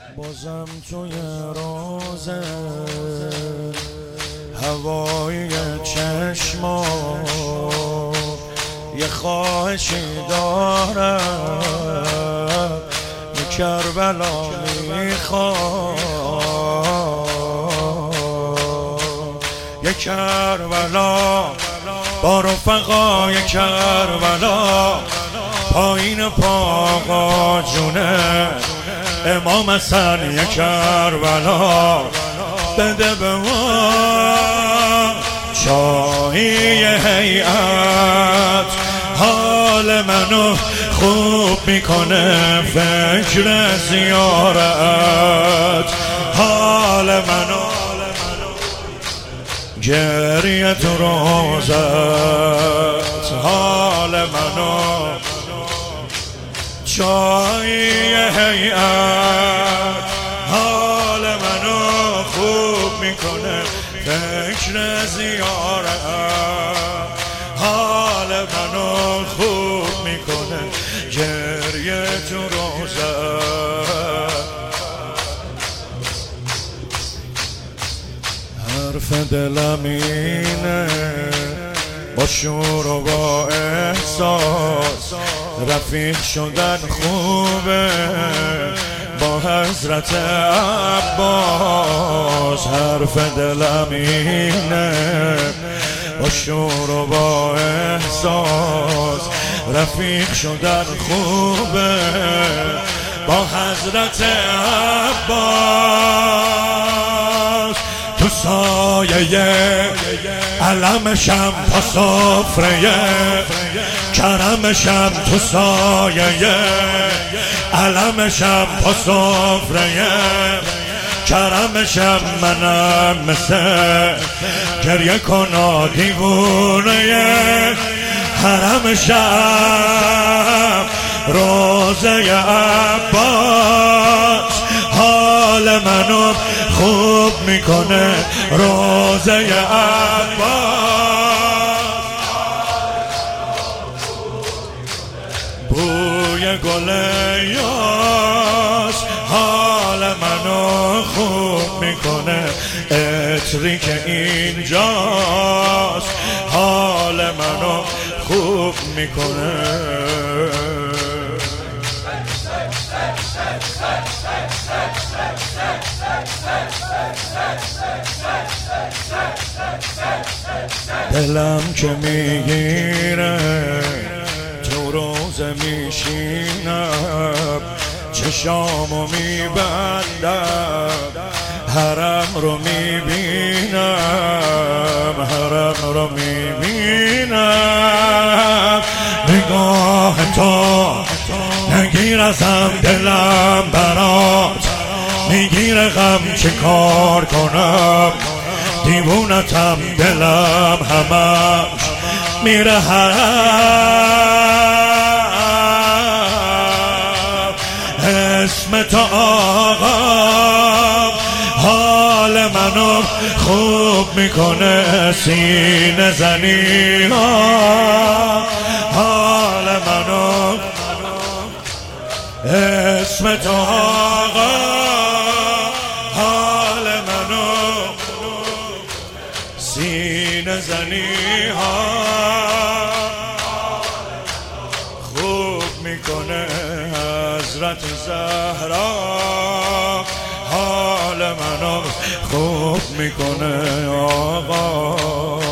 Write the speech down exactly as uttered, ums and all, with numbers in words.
بازم توی روزه هوای چشما یه خواهشی دارم، یه کربلا میخوام، یه کربلا با رفقا، یه کربلا پایین پاقا جونه امام حسن، یه کربلا بده به ما چایی هیئت، حال منو خوب میکنه فکر زیارت، حال منو گریه تو روزت، حال منو چایی هیئت، حال منو خوب میکنه فکر زیارت، حال منو خوب میکنه گریه تو روزت. حرف دلم اینه با شور و با احساس، رفیق شدن خوبه با حضرت عباس. حرف دلم اینه با شور و با احساس، رفیق شدن خوبه با حضرت عباس. تو سایه علمشم تا سفره کرمشم، تو سایه علمشم تا سفره کرمشم، منم مثل گریه کنا دیوونه حرمشم روزه عباس. حال منو خوب میکنه روزه عباس، بوی گل یاس حال منو خوب میکنه، عطری که اینجاست حال منو خوب میکنه. دلم که میگیره تو روزه میشینم، چشامو میبندم حرم رو میبینم، حرم رو میبینم. نگاه تو نگیر ازم دلم برات میگیره، غم چه کار کنم دیوونتم دلم همش میره حرم. اسم تو آقا حال منو خوب میکنه، سینه زنی حال منو، اسم تو آقا حال منو، سینه زنی ها خوب میکنه حضرت زهرا، حال منو خوب میکنه آقا.